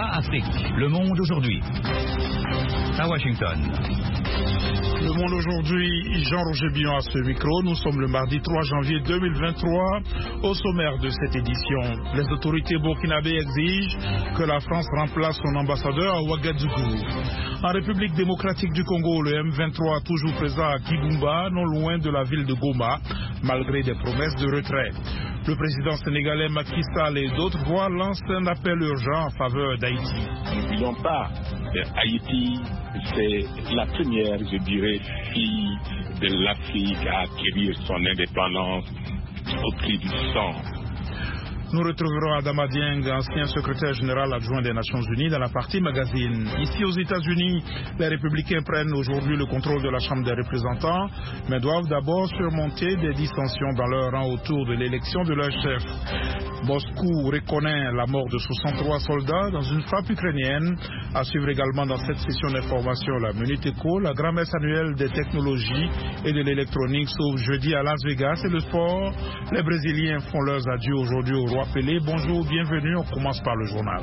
VOA Afrique. Le monde aujourd'hui. À Washington. Le monde aujourd'hui, Jean-Roger Billon à ce micro. Nous sommes le mardi 3 janvier 2023. Au sommaire de cette édition, les autorités burkinabées exigent que la France remplace son ambassadeur à Ouagadougou. En République démocratique du Congo, le M23 toujours présent à Kibumba, non loin de la ville de Goma, malgré des promesses de retrait. Le président sénégalais Macky Sall et d'autres voix lancent un appel urgent en faveur d'Haïti. N'oublions pas, Haïti, c'est la première, je dirais, fille de l'Afrique à acquérir son indépendance au prix du sang. Nous retrouverons Adama Dieng, ancien secrétaire général adjoint des Nations Unies, dans la partie magazine. Ici aux États-Unis, les républicains prennent aujourd'hui le contrôle de la Chambre des représentants, mais doivent d'abord surmonter des dissensions dans leur rang autour de l'élection de leur chef. Moscou reconnaît la mort de 63 soldats dans une frappe ukrainienne. À suivre également dans cette session d'information la Minute Éco, la grand-messe annuelle des technologies et de l'électronique s'ouvre jeudi à Las Vegas et le sport. Les Brésiliens font leurs adieux aujourd'hui au roi Pelé. Bonjour, bienvenue, on commence par le journal.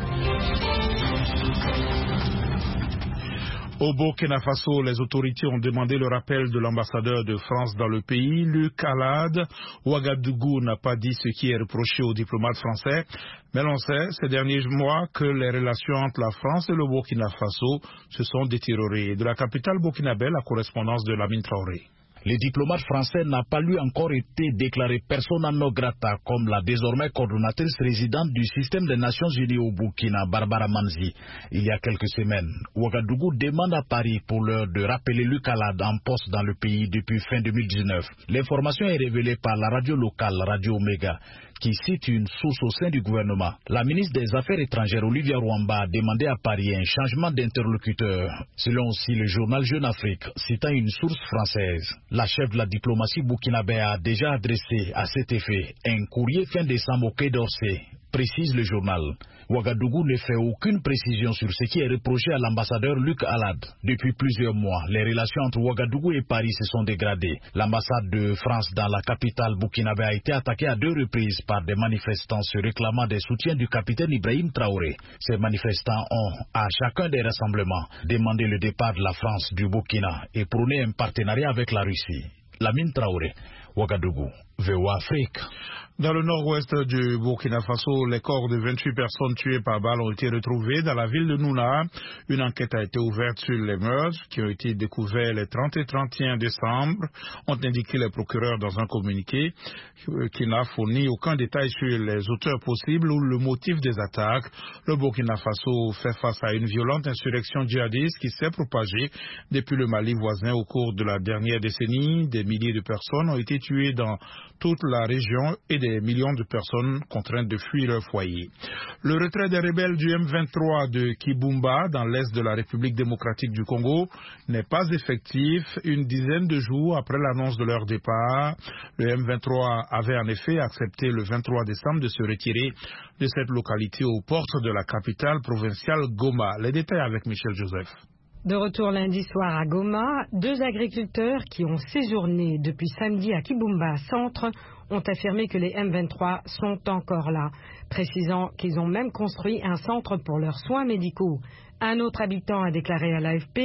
Au Burkina Faso, les autorités ont demandé le rappel de l'ambassadeur de France dans le pays, Luc Alade. Ouagadougou n'a pas dit ce qui est reproché aux diplomates français, mais l'on sait ces derniers mois que les relations entre la France et le Burkina Faso se sont détériorées. De la capitale burkinabé, la correspondance de Lamine Traoré. Le diplomate français n'a pas lui encore été déclaré persona non grata comme la désormais coordonnatrice résidente du système des Nations Unies au Burkina, Barbara Manzi. Il y a quelques semaines, Ouagadougou demande à Paris pour l'heure de rappeler Luc Alade en poste dans le pays depuis fin 2019. L'information est révélée par la radio locale Radio Omega, qui cite une source au sein du gouvernement. La ministre des Affaires étrangères Olivia Rwamba a demandé à Paris un changement d'interlocuteur, selon aussi le journal Jeune Afrique, citant une source française. La chef de la diplomatie burkinabé a déjà adressé à cet effet un courrier fin décembre au Quai d'Orsay, précise le journal. Ouagadougou ne fait aucune précision sur ce qui est reproché à l'ambassadeur Luc Alade. Depuis plusieurs mois, les relations entre Ouagadougou et Paris se sont dégradées. L'ambassade de France dans la capitale burkinabé a été attaquée à 2 reprises par des manifestants se réclamant des soutiens du capitaine Ibrahim Traoré. Ces manifestants ont, à chacun des rassemblements, demandé le départ de la France du Burkina et prôné un partenariat avec la Russie. Lamine Traoré, Ouagadougou, VOA Afrique. Dans le nord-ouest du Burkina Faso, les corps de 28 personnes tuées par balle ont été retrouvés dans la ville de Nouna. Une enquête a été ouverte sur les meurtres qui ont été découverts les 30 et 31 décembre, ont indiqué les procureurs dans un communiqué qui n'a fourni aucun détail sur les auteurs possibles ou le motif des attaques. Le Burkina Faso fait face à une violente insurrection djihadiste qui s'est propagée depuis le Mali voisin au cours de la dernière décennie. Des milliers de personnes ont été tuées dans toute la région et des millions de personnes contraintes de fuir leur foyer. Le retrait des rebelles du M23 de Kibumba dans l'est de la République démocratique du Congo n'est pas effectif une dizaine de jours après l'annonce de leur départ. Le M23 avait en effet accepté le 23 décembre de se retirer de cette localité aux portes de la capitale provinciale Goma. Les détails avec Michel Joseph. De retour lundi soir à Goma, 2 agriculteurs qui ont séjourné depuis samedi à Kibumba Centre ont affirmé que les M23 sont encore là, précisant qu'ils ont même construit un centre pour leurs soins médicaux. Un autre habitant a déclaré à l'AFP,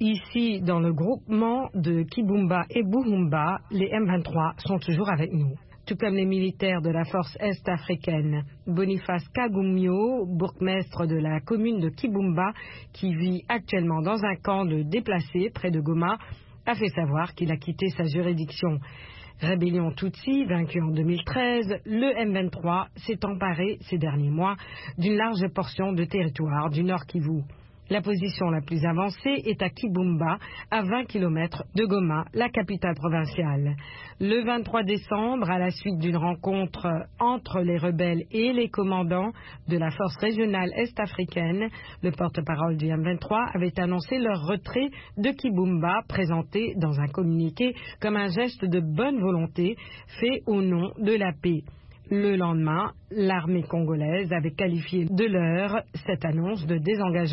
ici dans le groupement de Kibumba et Buhumba, les M23 sont toujours avec nous. Tout comme les militaires de la force est-africaine. Boniface Kagumio, bourgmestre de la commune de Kibumba, qui vit actuellement dans un camp de déplacés près de Goma, a fait savoir qu'il a quitté sa juridiction. Rébellion Tutsi, vaincue en 2013, le M23 s'est emparé ces derniers mois d'une large portion de territoire du Nord Kivu. La position la plus avancée est à Kibumba, à 20 km de Goma, la capitale provinciale. Le 23 décembre, à la suite d'une rencontre entre les rebelles et les commandants de la force régionale est-africaine, le porte-parole du M23 avait annoncé leur retrait de Kibumba, présenté dans un communiqué comme un geste de bonne volonté fait au nom de la paix. Le lendemain, l'armée congolaise avait qualifié de leurre cette annonce de désengagement.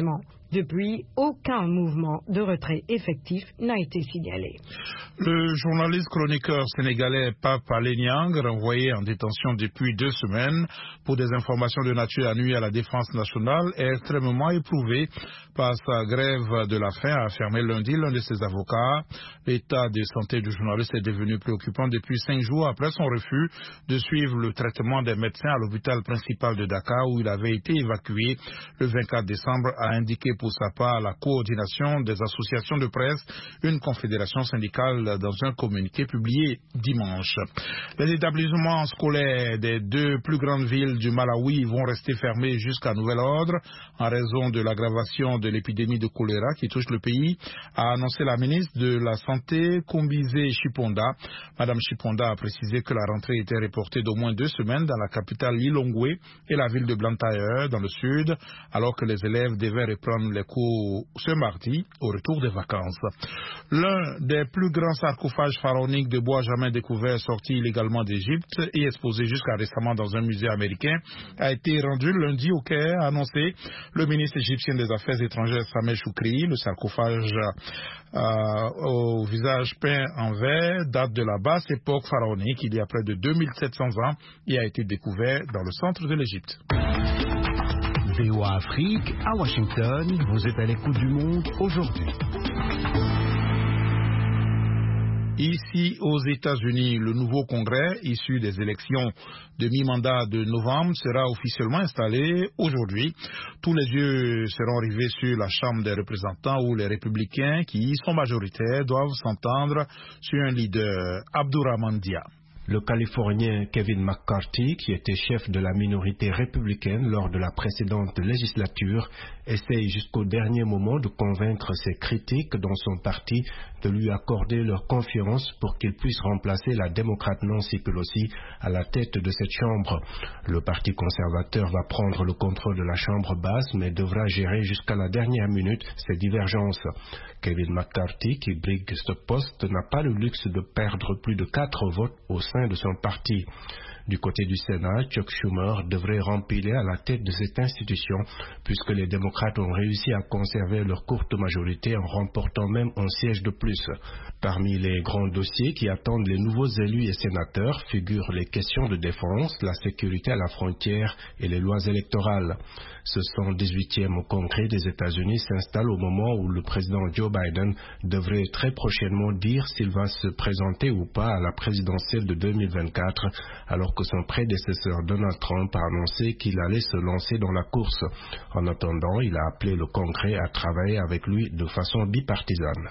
Depuis, aucun mouvement de retrait effectif n'a été signalé. Le journaliste chroniqueur sénégalais Pape Alé Niang, renvoyé en détention depuis 2 semaines pour des informations de nature à nuire à la défense nationale, est extrêmement éprouvé par sa grève de la faim, a affirmé lundi l'un de ses avocats. L'état de santé du journaliste est devenu préoccupant depuis 5 jours après son refus de suivre le traitement des médecins à l'hôpital principal de Dakar où il avait été évacué le 24 décembre, a indiqué pour sa part la coordination des associations de presse, une confédération syndicale dans un communiqué publié dimanche. Les établissements scolaires des 2 plus grandes villes du Malawi vont rester fermés jusqu'à nouvel ordre en raison de l'aggravation de l'épidémie de choléra qui touche le pays, a annoncé la ministre de la Santé, Kombizé Chiponda. Madame Chiponda a précisé que la rentrée était reportée d'au moins 2 semaines dans la capitale Lilongwe et la ville de Blantyre dans le sud, alors que les élèves devaient reprendre les cours ce mardi au retour des vacances. L'un des plus grands sarcophages pharaoniques de bois jamais découverts sorti illégalement d'Égypte et exposé jusqu'à récemment dans un musée américain a été rendu lundi au Caire, a annoncé le ministre égyptien des Affaires étrangères Sameh Choukri. Le sarcophage au visage peint en vert date de la basse époque pharaonique, il y a près de 2700 ans, et a été découvert dans le centre de l'Égypte. VOA Afrique, à Washington, vous êtes à l'écoute du monde aujourd'hui. Ici, aux États-Unis, le nouveau Congrès, issu des élections de mi-mandat de novembre, sera officiellement installé aujourd'hui. Tous les yeux seront rivés sur la Chambre des représentants où les républicains, qui y sont majoritaires, doivent s'entendre sur un leader, Abdourahmane Dia. Le Californien Kevin McCarthy, qui était chef de la minorité républicaine lors de la précédente législature, essaye jusqu'au dernier moment de convaincre ses critiques dans son parti de lui accorder leur confiance pour qu'il puisse remplacer la démocrate Nancy Pelosi à la tête de cette chambre. Le Parti conservateur va prendre le contrôle de la chambre basse, mais devra gérer jusqu'à la dernière minute ces divergences. Kevin McCarthy, qui brigue ce poste, n'a pas le luxe de perdre plus de 4 votes au sein de son parti. Du côté du Sénat, Chuck Schumer devrait rempiler à la tête de cette institution puisque les démocrates ont réussi à conserver leur courte majorité en remportant même un siège de plus. Parmi les grands dossiers qui attendent les nouveaux élus et sénateurs figurent les questions de défense, la sécurité à la frontière et les lois électorales. Ce 118e congrès des États-Unis s'installe au moment où le président Joe Biden devrait très prochainement dire s'il va se présenter ou pas à la présidentielle de 2024, alors que son prédécesseur Donald Trump a annoncé qu'il allait se lancer dans la course. En attendant, il a appelé le Congrès à travailler avec lui de façon bipartisane.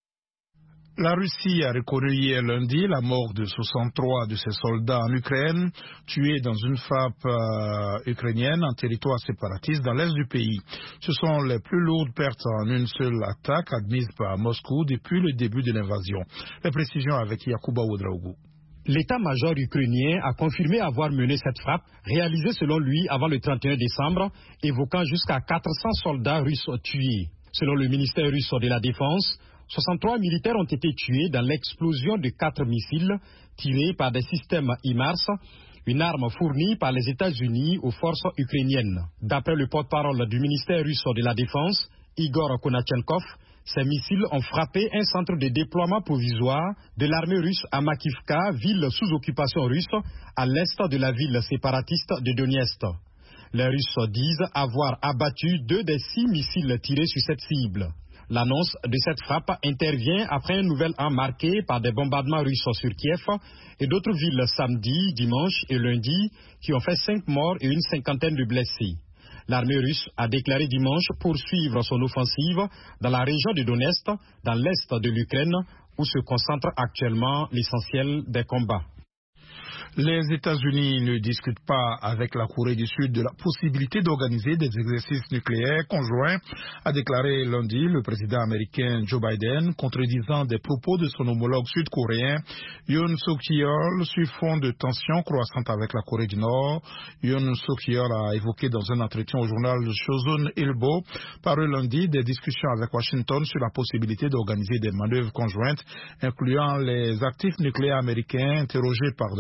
La Russie a reconnu hier lundi la mort de 63 de ses soldats en Ukraine, tués dans une frappe ukrainienne en territoire séparatiste dans l'est du pays. Ce sont les plus lourdes pertes en une seule attaque admise par Moscou depuis le début de l'invasion. Les précisions avec Yacouba Ouedraougou. L'état-major ukrainien a confirmé avoir mené cette frappe, réalisée selon lui avant le 31 décembre, évoquant jusqu'à 400 soldats russes tués. Selon le ministère russe de la Défense, 63 militaires ont été tués dans l'explosion de 4 missiles tirés par des systèmes HIMARS, une arme fournie par les États-Unis aux forces ukrainiennes. D'après le porte-parole du ministère russe de la Défense, Igor Konachenkov, ces missiles ont frappé un centre de déploiement provisoire de l'armée russe à Makivka, ville sous occupation russe, à l'est de la ville séparatiste de Donetsk. Les Russes disent avoir abattu 2 des 6 missiles tirés sur cette cible. L'annonce de cette frappe intervient après un nouvel an marqué par des bombardements russes sur Kiev et d'autres villes samedi, dimanche et lundi qui ont fait 5 morts et une cinquantaine de blessés. L'armée russe a déclaré dimanche poursuivre son offensive dans la région de Donetsk, dans l'est de l'Ukraine, où se concentre actuellement l'essentiel des combats. Les États-Unis ne discutent pas avec la Corée du Sud de la possibilité d'organiser des exercices nucléaires conjoints, a déclaré lundi le président américain Joe Biden, contredisant des propos de son homologue sud-coréen Yoon Suk-yeol sur fond de tensions croissantes avec la Corée du Nord. Yoon Suk-yeol a évoqué dans un entretien au journal Chosun Ilbo paru lundi des discussions avec Washington sur la possibilité d'organiser des manœuvres conjointes, incluant les actifs nucléaires américains interrogés par des journalistes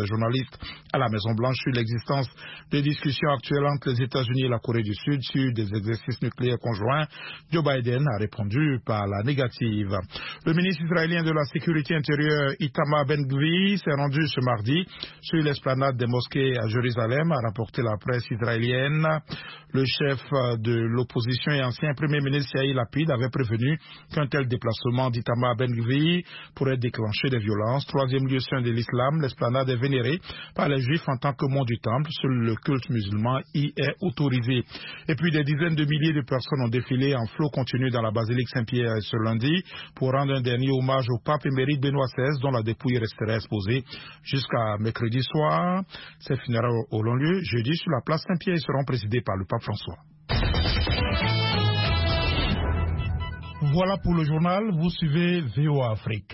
insiste à la Maison-Blanche sur l'existence des discussions actuelles entre les États-Unis et la Corée du Sud sur des exercices nucléaires conjoints. Joe Biden a répondu par la négative. Le ministre israélien de la Sécurité intérieure, Itamar Ben-Gvir, s'est rendu ce mardi sur l'esplanade des mosquées à Jérusalem, a rapporté la presse israélienne. Le chef de l'opposition et ancien premier ministre Yair Lapid avait prévenu qu'un tel déplacement d'Itamar Ben-Gvir pourrait déclencher des violences. Troisième lieu saint de l'islam, l'esplanade est vénérée par les juifs en tant que mont du temple. Seul le culte musulman y est autorisé. Et puis des dizaines de milliers de personnes ont défilé en flot continu dans la basilique Saint-Pierre ce lundi pour rendre un dernier hommage au pape émérite Benoît XVI, dont la dépouille resterait exposée jusqu'à mercredi soir. Ces funérailles auront lieu jeudi sur la place Saint-Pierre et seront présidées par le pape François. Voilà pour le journal, vous suivez VOA Afrique.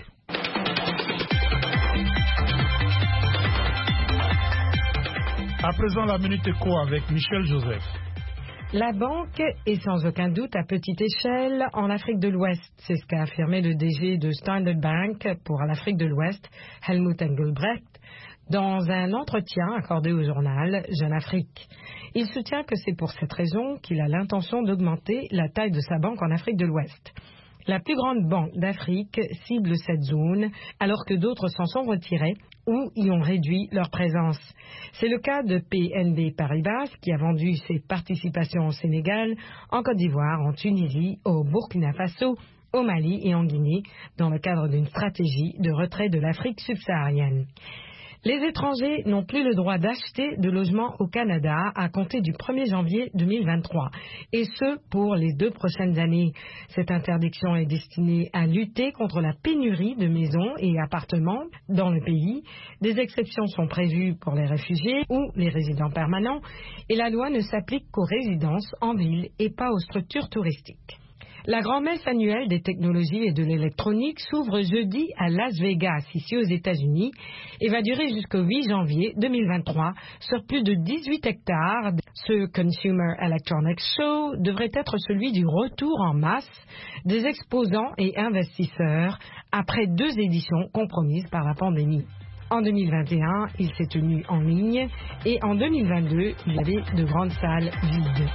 À présent, la Minute Éco avec Michel Joseph. La banque est sans aucun doute à petite échelle en Afrique de l'Ouest. C'est ce qu'a affirmé le DG de Standard Bank pour l'Afrique de l'Ouest, Helmut Engelbrecht, dans un entretien accordé au journal Jeune Afrique. Il soutient que c'est pour cette raison qu'il a l'intention d'augmenter la taille de sa banque en Afrique de l'Ouest. La plus grande banque d'Afrique cible cette zone, alors que d'autres s'en sont retirés ou y ont réduit leur présence. C'est le cas de BNP Paribas, qui a vendu ses participations au Sénégal, en Côte d'Ivoire, en Tunisie, au Burkina Faso, au Mali et en Guinée, dans le cadre d'une stratégie de retrait de l'Afrique subsaharienne. Les étrangers n'ont plus le droit d'acheter de logements au Canada à compter du 1er janvier 2023, et ce pour les 2 prochaines années. Cette interdiction est destinée à lutter contre la pénurie de maisons et appartements dans le pays. Des exceptions sont prévues pour les réfugiés ou les résidents permanents, et la loi ne s'applique qu'aux résidences en ville et pas aux structures touristiques. La grand-messe annuelle des technologies et de l'électronique s'ouvre jeudi à Las Vegas, ici aux États-Unis, et va durer jusqu'au 8 janvier 2023 sur plus de 18 hectares. Ce Consumer Electronics Show devrait être celui du retour en masse des exposants et investisseurs après 2 éditions compromises par la pandémie. En 2021, il s'est tenu en ligne et en 2022, il y avait de grandes salles vides.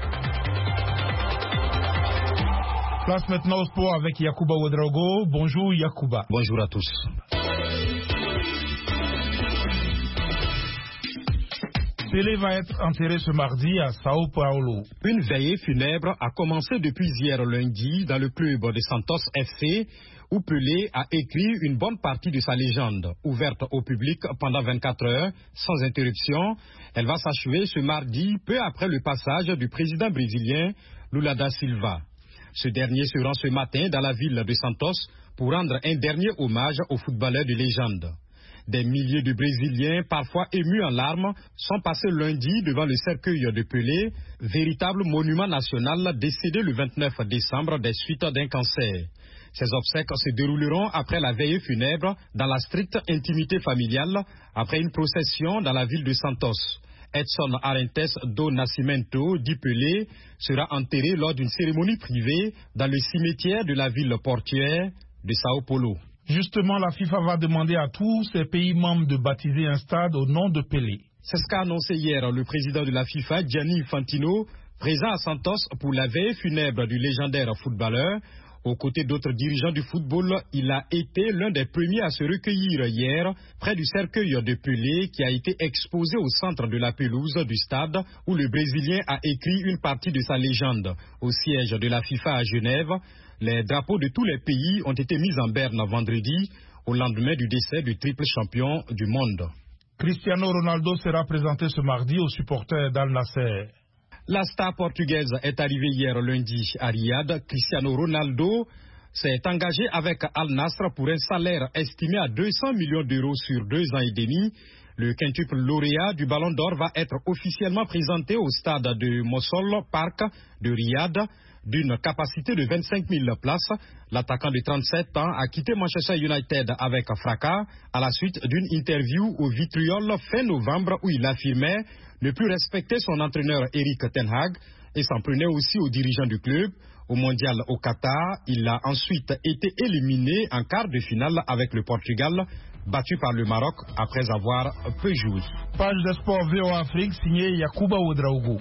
Place maintenant au sport avec Yacouba Ouedraogo. Bonjour Yacouba. Bonjour à tous. Pelé va être enterré ce mardi à Sao Paulo. Une veillée funèbre a commencé depuis hier lundi dans le club de Santos FC, où Pelé a écrit une bonne partie de sa légende. Ouverte au public pendant 24 heures, sans interruption, elle va s'achever ce mardi, peu après le passage du président brésilien Lula da Silva. Ce dernier se rend ce matin dans la ville de Santos pour rendre un dernier hommage aux footballeurs de légende. Des milliers de Brésiliens, parfois émus en larmes, sont passés lundi devant le cercueil de Pelé, véritable monument national décédé le 29 décembre des suites d'un cancer. Ces obsèques se dérouleront après la veillée funèbre dans la stricte intimité familiale, après une procession dans la ville de Santos. Edson Arantes do Nascimento, dit Pelé, sera enterré lors d'une cérémonie privée dans le cimetière de la ville portuaire de Sao Paulo. Justement, la FIFA va demander à tous ses pays membres de baptiser un stade au nom de Pelé. C'est ce qu'a annoncé hier le président de la FIFA, Gianni Infantino, présent à Santos pour la veillée funèbre du légendaire footballeur. Aux côtés d'autres dirigeants du football, il a été l'un des premiers à se recueillir hier près du cercueil de Pelé qui a été exposé au centre de la pelouse du stade où le Brésilien a écrit une partie de sa légende. Au siège de la FIFA à Genève, les drapeaux de tous les pays ont été mis en berne vendredi au lendemain du décès du triple champion du monde. Cristiano Ronaldo sera présenté ce mardi aux supporters d'Al Nasser. La star portugaise est arrivée hier lundi à Riyad. Cristiano Ronaldo s'est engagé avec Al Nassr pour un salaire estimé à 200 millions d'euros sur 2 ans et demi. Le quintuple lauréat du Ballon d'Or va être officiellement présenté au stade de Mossol Park de Riyad, d'une capacité de 25 000 places. L'attaquant de 37 ans a quitté Manchester United avec fracas à la suite d'une interview au Vitriol fin novembre où il affirmait ne plus respecter son entraîneur Erik ten Hag et s'en prenait aussi aux dirigeants du club. Au mondial au Qatar, il a ensuite été éliminé en quart de finale avec le Portugal battu par le Maroc après avoir peu joui. Page de sport VOA Afrique signée Yacouba Ouedraogo.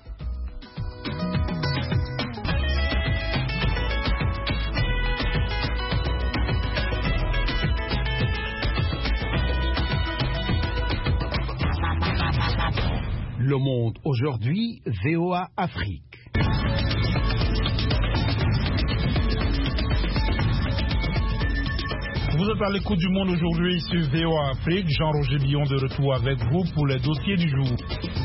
Le Monde aujourd'hui, VOA Afrique. Vous êtes à l'écoute du Monde aujourd'hui sur VOA Afrique. Jean-Roger Billon de retour avec vous pour les dossiers du jour.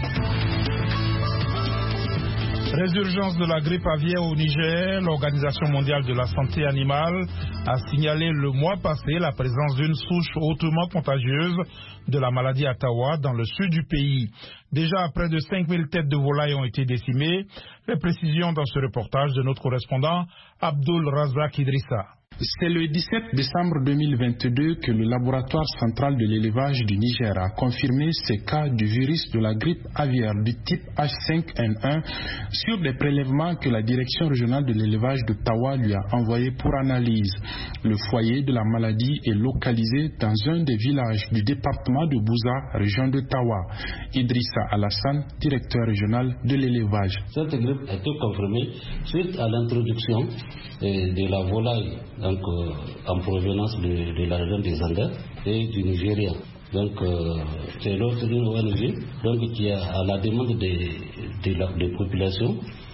Résurgence de la grippe aviaire au Niger, l'Organisation mondiale de la santé animale a signalé le mois passé la présence d'une souche hautement contagieuse de la maladie à Tawa dans le sud du pays. Déjà, près de 5000 têtes de volailles ont été décimées. Les précisions dans ce reportage de notre correspondant Abdul Razak Idrissa. C'est le 17 décembre 2022 que le laboratoire central de l'élevage du Niger a confirmé ces cas du virus de la grippe aviaire du type H5N1 sur des prélèvements que la direction régionale de l'élevage de Tawa lui a envoyés pour analyse. Le foyer de la maladie est localisé dans un des villages du département de Bouza, région de Tawa. Idrissa Alassane, directeur régional de l'élevage. Cette grippe a été confirmée suite à l'introduction de la volaille en provenance de la région des Andes et du Nigeria. Donc c'est l'autre ONG qui a à la demande des populations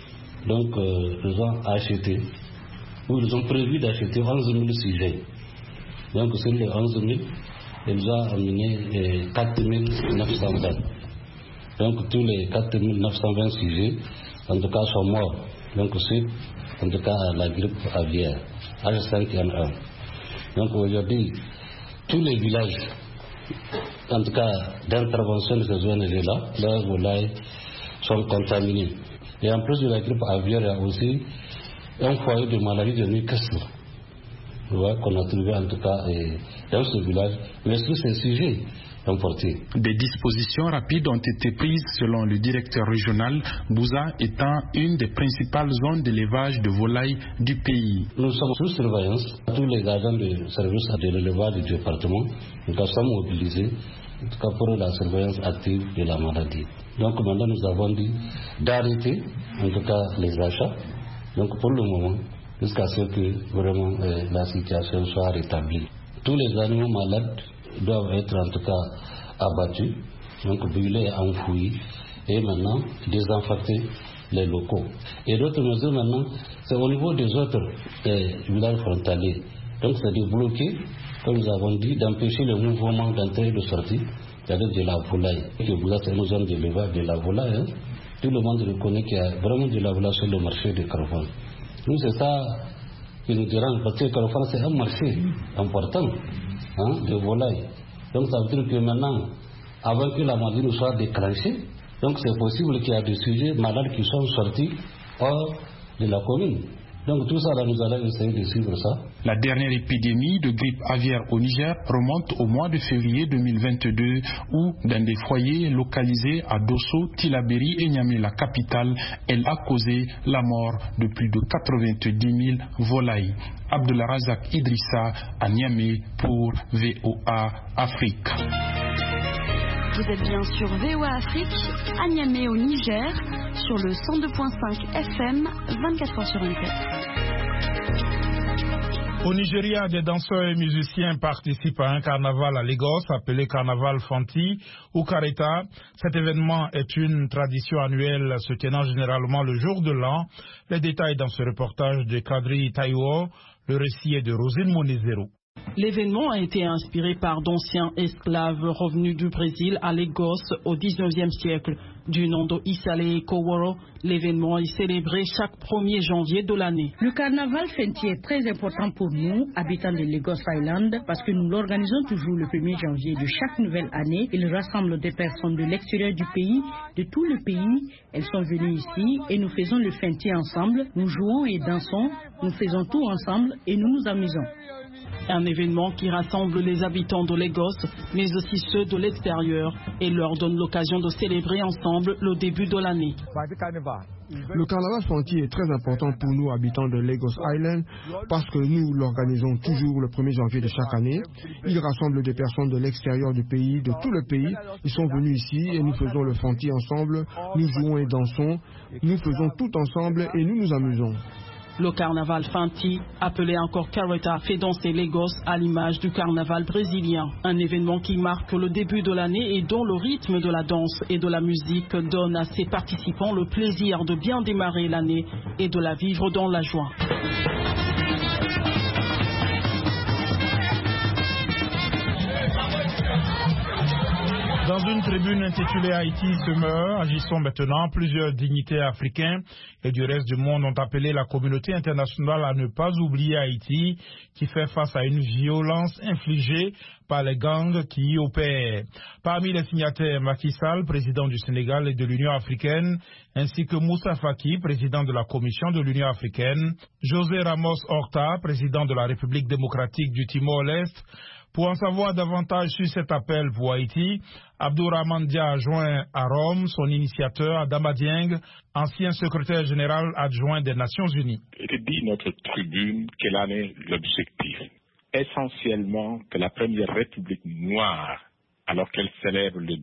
ils ont acheté ou ils ont prévu d'acheter 11 000 sujets. Donc sur les 11 000, ils ont amené 4 920. Donc tous les 4 920 sujets en tout cas sont morts. Donc c'est en tout cas la grippe aviaire H5N1. Donc aujourd'hui, tous les villages, en tout cas d'intervention de ces ONG-là, leurs volailles sont contaminés. Et en plus de la grippe aviaire, il y a aussi un foyer de maladie de Newcastle qu'on a trouvé en tout cas dans ce village, mais sur ces sujets importés. Des dispositions rapides ont été prises selon le directeur régional, Bouza étant une des principales zones d'élevage de volailles du pays. Nous sommes sous surveillance. Tous les agents de service de l'élevage du département sont mobilisés en tout cas pour la surveillance active de la maladie. Donc maintenant nous avons dit d'arrêter en tout cas les achats. Donc pour le moment, jusqu'à ce que vraiment la situation soit rétablie. Tous les animaux malades doivent être en tout cas abattus, donc brûlés, enfouis et maintenant désinfecter les locaux. Et d'autres mesures maintenant, c'est au niveau des autres villages frontaliers. Donc c'est de bloquer, comme nous avons dit, d'empêcher le mouvement d'entrée et de sortie, c'est-à-dire de la volaille. C'est une zone d'élevage de la volaille. Hein. Tout le monde reconnaît qu'il y a vraiment de la volaille sur le marché de Carrefour. Nous c'est ça qui nous dérange, parce que Carrefour c'est un marché important. De volailles. Donc ça veut dire que maintenant, avant que la maladie ne soit déclenchée, donc c'est possible qu'il y a des sujets malades qui sont sortis hors de la commune. Donc tout ça, là, nous allons essayer de suivre ça. La dernière épidémie de grippe aviaire au Niger remonte au mois de février 2022 où, dans des foyers localisés à Dosso, Tillabéri et Niamey, la capitale, elle a causé la mort de plus de 90 000 volailles. Abdullah Razak Idrissa à Niamey pour VOA Afrique. Vous êtes bien sur VOA Afrique, à Niamey au Niger, sur le 102.5 FM, 24 heures sur 24. Au Nigeria, des danseurs et musiciens participent à un carnaval à Lagos appelé Carnaval Fanti ou Kareta. Cet événement est une tradition annuelle se tenant généralement le jour de l'an. Les détails dans ce reportage de Kadri Taïwo, le récit est de Rosine Monezero. L'événement a été inspiré par d'anciens esclaves revenus du Brésil à Lagos au 19e siècle. Du nom de Isale Koworo, l'événement est célébré chaque 1er janvier de l'année. Le carnaval Fenti est très important pour nous, habitants de Lagos Island, parce que nous l'organisons toujours le 1er janvier de chaque nouvelle année. Il rassemble des personnes de l'extérieur du pays, de tout le pays. Elles sont venues ici et nous faisons le Fenti ensemble. Nous jouons et dansons, nous faisons tout ensemble et nous nous amusons. Un événement qui rassemble les habitants de Lagos, mais aussi ceux de l'extérieur, et leur donne l'occasion de célébrer ensemble semble le début de l'année. Le carnaval Fanti est très important pour nous, habitants de Lagos Island, parce que nous l'organisons toujours le 1er janvier de chaque année. Il rassemble des personnes de l'extérieur du pays, de tout le pays. Ils sont venus ici et nous faisons le Fanti ensemble. Nous jouons et dansons. Nous faisons tout ensemble et nous nous amusons. Le carnaval Fanti, appelé encore Carreta, fait danser Lagos à l'image du carnaval brésilien. Un événement qui marque le début de l'année et dont le rythme de la danse et de la musique donne à ses participants le plaisir de bien démarrer l'année et de la vivre dans la joie. Dans une tribune intitulée Haïti se meurt, agissons maintenant, plusieurs dignitaires africains et du reste du monde ont appelé la communauté internationale à ne pas oublier Haïti, qui fait face à une violence infligée par les gangs qui y opèrent. Parmi les signataires, Macky Sall, président du Sénégal et de l'Union africaine, ainsi que Moussa Faki, président de la Commission de l'Union africaine, José Ramos Horta, président de la République démocratique du Timor-Leste. Pour en savoir davantage sur cet appel pour Haïti, Abdourahmane Dia a joint à Rome son initiateur Adama Dieng, ancien secrétaire général adjoint des Nations Unies. Que dit notre tribune, quel en est l'objectif? Essentiellement que la première République noire, alors qu'elle célèbre le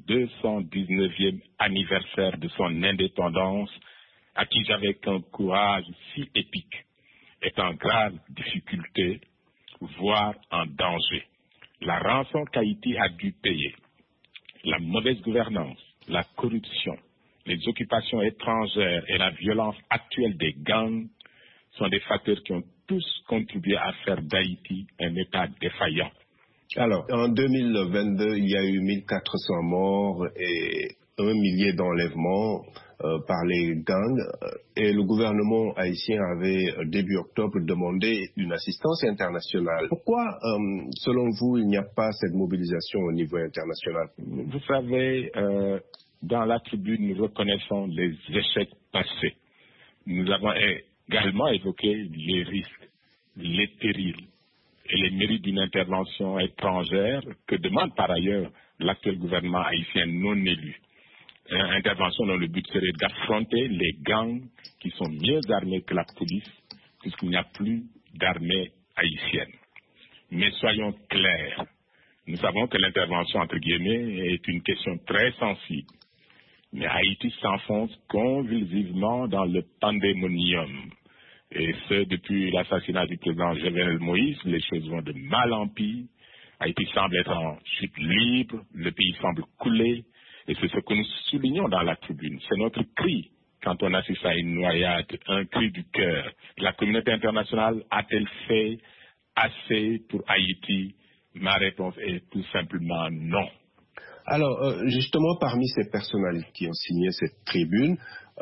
219e anniversaire de son indépendance, à qui j'avais un courage si épique, est en grave difficulté, voire en danger. La rançon qu'Haïti a dû payer, la mauvaise gouvernance, la corruption, les occupations étrangères et la violence actuelle des gangs sont des facteurs qui ont tous contribué à faire d'Haïti un État défaillant. Alors, en 2022, il y a eu 1400 morts et 1 millier d'enlèvements par les gangs et le gouvernement haïtien avait début octobre demandé une assistance internationale. Pourquoi, selon vous, il n'y a pas cette mobilisation au niveau international? Vous savez, dans la tribune, nous reconnaissons les échecs passés. Nous avons également évoqué les risques, les périls et les mérites d'une intervention étrangère que demande par ailleurs l'actuel gouvernement haïtien non élu. Intervention dont le but serait d'affronter les gangs qui sont mieux armés que la police, puisqu'il n'y a plus d'armée haïtienne. Mais soyons clairs, nous savons que l'intervention, entre guillemets, est une question très sensible. Mais Haïti s'enfonce convulsivement dans le pandémonium. Et ce, depuis l'assassinat du président Jovenel Moïse, les choses vont de mal en pis. Haïti semble être en chute libre, le pays semble couler. Et c'est ce que nous soulignons dans la tribune. C'est notre cri quand on assiste à une noyade, un cri du cœur. La communauté internationale a-t-elle fait assez pour Haïti? Ma réponse est tout simplement non. Alors, justement, parmi ces personnalités qui ont signé cette tribune,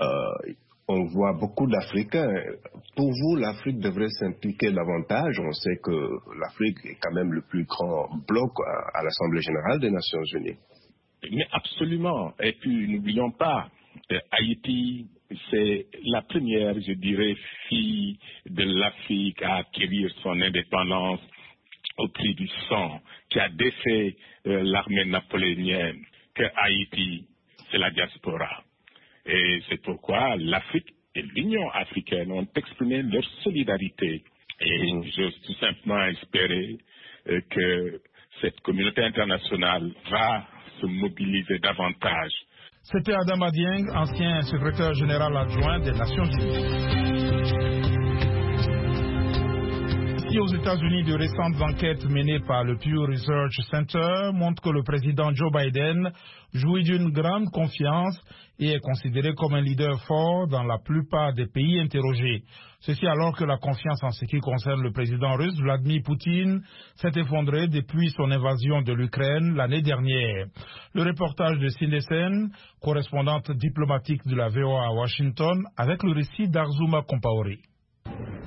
on voit beaucoup d'Africains. Pour vous, l'Afrique devrait s'impliquer davantage. On sait que l'Afrique est quand même le plus grand bloc à l'Assemblée générale des Nations unies. Mais absolument. Et puis, n'oublions pas, Haïti, c'est la première, je dirais, fille de l'Afrique à acquérir son indépendance au prix du sang, qui a défait l'armée napoléonienne, que Haïti, c'est la diaspora. Et c'est pourquoi l'Afrique et l'Union africaine ont exprimé leur solidarité. Et j'ose tout simplement espérer que cette communauté internationale va se mobiliser davantage. C'était Adama Dieng, ancien secrétaire général adjoint des Nations Unies. Ici aux États-Unis, de récentes enquêtes menées par le Pew Research Center montrent que le président Joe Biden jouit d'une grande confiance et est considéré comme un leader fort dans la plupart des pays interrogés. Ceci alors que la confiance en ce qui concerne le président russe Vladimir Poutine s'est effondrée depuis son invasion de l'Ukraine l'année dernière. Le reportage de Cindy Sen, correspondante diplomatique de la VOA à Washington, avec le récit d'Arzuma Compaoré.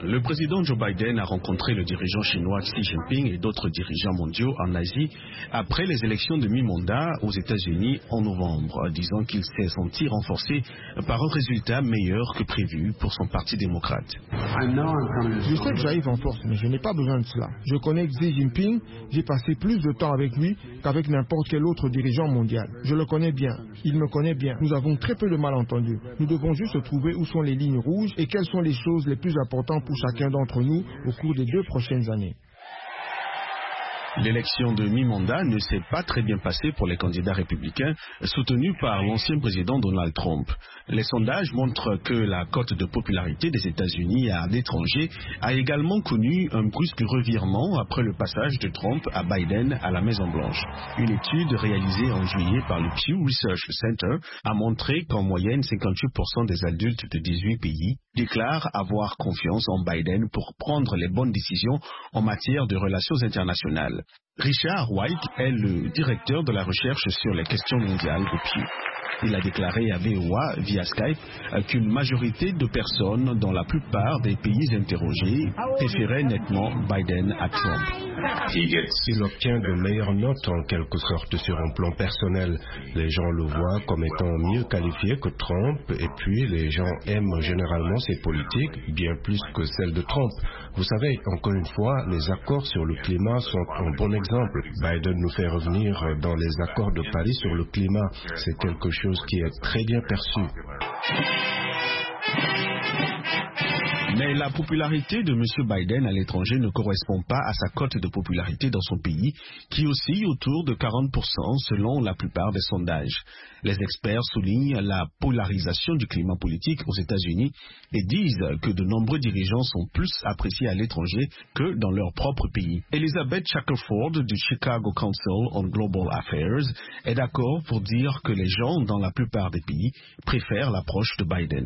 Le président Joe Biden a rencontré le dirigeant chinois Xi Jinping et d'autres dirigeants mondiaux en Asie après les élections de mi-mandat aux États-Unis en novembre, disant qu'il s'est senti renforcé par un résultat meilleur que prévu pour son parti démocrate. Je sais que j'arrive en force, mais je n'ai pas besoin de cela. Je connais Xi Jinping, j'ai passé plus de temps avec lui qu'avec n'importe quel autre dirigeant mondial. Je le connais bien, il me connaît bien. Nous avons très peu de malentendus. Nous devons juste trouver où sont les lignes rouges et quelles sont les choses les plus importantes pour chacun d'entre nous au cours des 2 prochaines années. L'élection de mi-mandat ne s'est pas très bien passée pour les candidats républicains soutenus par l'ancien président Donald Trump. Les sondages montrent que la cote de popularité des États-Unis à l'étranger a également connu un brusque revirement après le passage de Trump à Biden à la Maison-Blanche. Une étude réalisée en juillet par le Pew Research Center a montré qu'en moyenne 58% des adultes de 18 pays déclarent avoir confiance en Biden pour prendre les bonnes décisions en matière de relations internationales. Richard White est le directeur de la recherche sur les questions mondiales au Pew. Il a déclaré à VOA via Skype qu'une majorité de personnes dans la plupart des pays interrogés préféraient nettement Biden à Trump. Il obtient de meilleures notes en quelque sorte sur un plan personnel. Les gens le voient comme étant mieux qualifié que Trump et puis les gens aiment généralement ses politiques bien plus que celles de Trump. Vous savez, encore une fois, les accords sur le climat sont un bon exemple. Biden nous fait revenir dans les accords de Paris sur le climat. C'est quelque chose qui est très bien perçu. Mais la popularité de M. Biden à l'étranger ne correspond pas à sa cote de popularité dans son pays, qui oscille autour de 40% selon la plupart des sondages. Les experts soulignent la polarisation du climat politique aux États-Unis et disent que de nombreux dirigeants sont plus appréciés à l'étranger que dans leur propre pays. Elizabeth Shackelford du Chicago Council on Global Affairs est d'accord pour dire que les gens dans la plupart des pays préfèrent l'approche de Biden.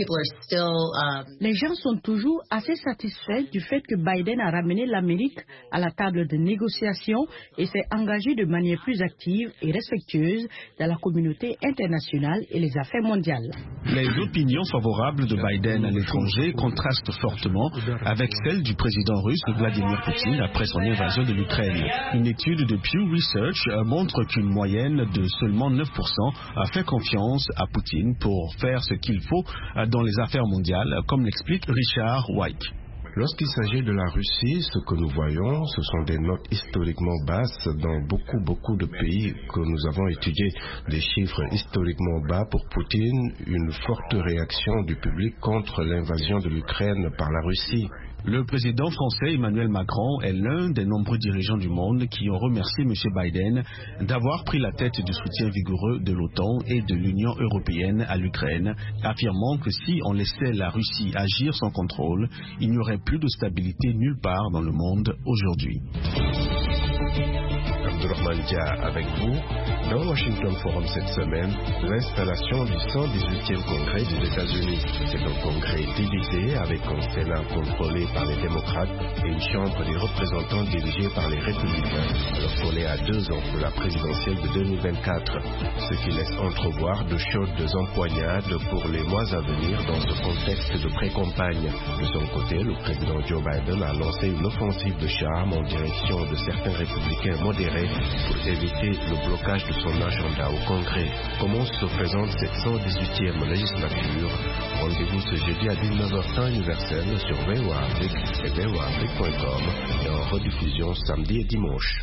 Les gens sont toujours assez satisfaits du fait que Biden a ramené l'Amérique à la table de négociation et s'est engagé de manière plus active et respectueuse dans la communauté internationale et les affaires mondiales. Les opinions favorables de Biden à l'étranger contrastent fortement avec celles du président russe Vladimir Poutine après son invasion de l'Ukraine. Une étude de Pew Research montre qu'une moyenne de seulement 9% a fait confiance à Poutine pour faire ce qu'il faut dans les affaires mondiales, comme l'explique Richard White. Lorsqu'il s'agit de la Russie, ce que nous voyons, ce sont des notes historiquement basses dans beaucoup de pays que nous avons étudiés. Des chiffres historiquement bas pour Poutine, une forte réaction du public contre l'invasion de l'Ukraine par la Russie. Le président français Emmanuel Macron est l'un des nombreux dirigeants du monde qui ont remercié M. Biden d'avoir pris la tête du soutien vigoureux de l'OTAN et de l'Union européenne à l'Ukraine, affirmant que si on laissait la Russie agir sans contrôle, il n'y aurait plus de stabilité nulle part dans le monde aujourd'hui. Abdourahmane Dia avec vous. Dans Washington Forum cette semaine, l'installation du 118e congrès des États-Unis. C'est un congrès divisé avec un Sénat contrôlé par les démocrates et une Chambre des représentants dirigée par les républicains, alors qu'on est à 2 ans de la présidentielle de 2024, ce qui laisse entrevoir de chaudes empoignades pour les mois à venir dans ce contexte de pré-campagne. De son côté, le président Joe Biden a lancé une offensive de charme en direction de certains républicains modérés pour éviter le blocage de son agenda au Congrès. Comment se présente cette 118e législature? Rendez-vous ce jeudi à 19h temps universel sur VOA Afrique et voaafrique.com et en rediffusion samedi et dimanche.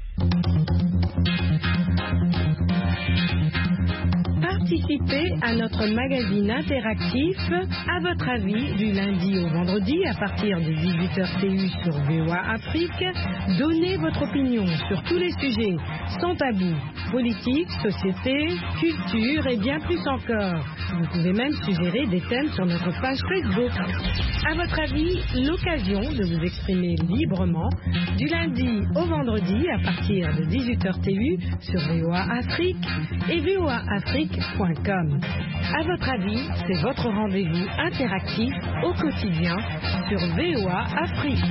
Participez à notre magazine interactif À votre avis du lundi au vendredi à partir de 18h TU sur VOA Afrique. Donnez votre opinion sur tous les sujets sans tabou, politique, société, culture et bien plus encore. Vous pouvez même suggérer des thèmes sur notre page Facebook. À votre avis, l'occasion de vous exprimer librement du lundi au vendredi à partir de 18h TU sur VOA Afrique et voaafrique.com. À votre avis, c'est votre rendez-vous interactif au quotidien sur VOA Afrique.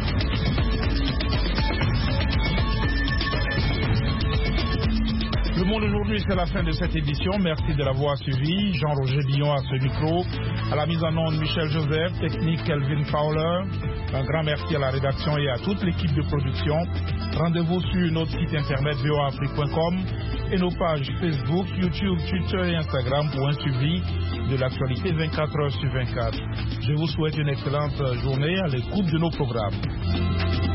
Le Monde aujourd'hui, c'est la fin de cette édition. Merci de l'avoir suivi. Jean-Roger Billon à ce micro. À la mise en onde, Michel Joseph, technique Kelvin Fowler. Un grand merci à la rédaction et à toute l'équipe de production. Rendez-vous sur notre site internet voafrique.com et nos pages Facebook, YouTube, Twitter et Instagram pour un suivi de l'actualité 24 heures sur 24. Je vous souhaite une excellente journée à l'écoute de nos programmes.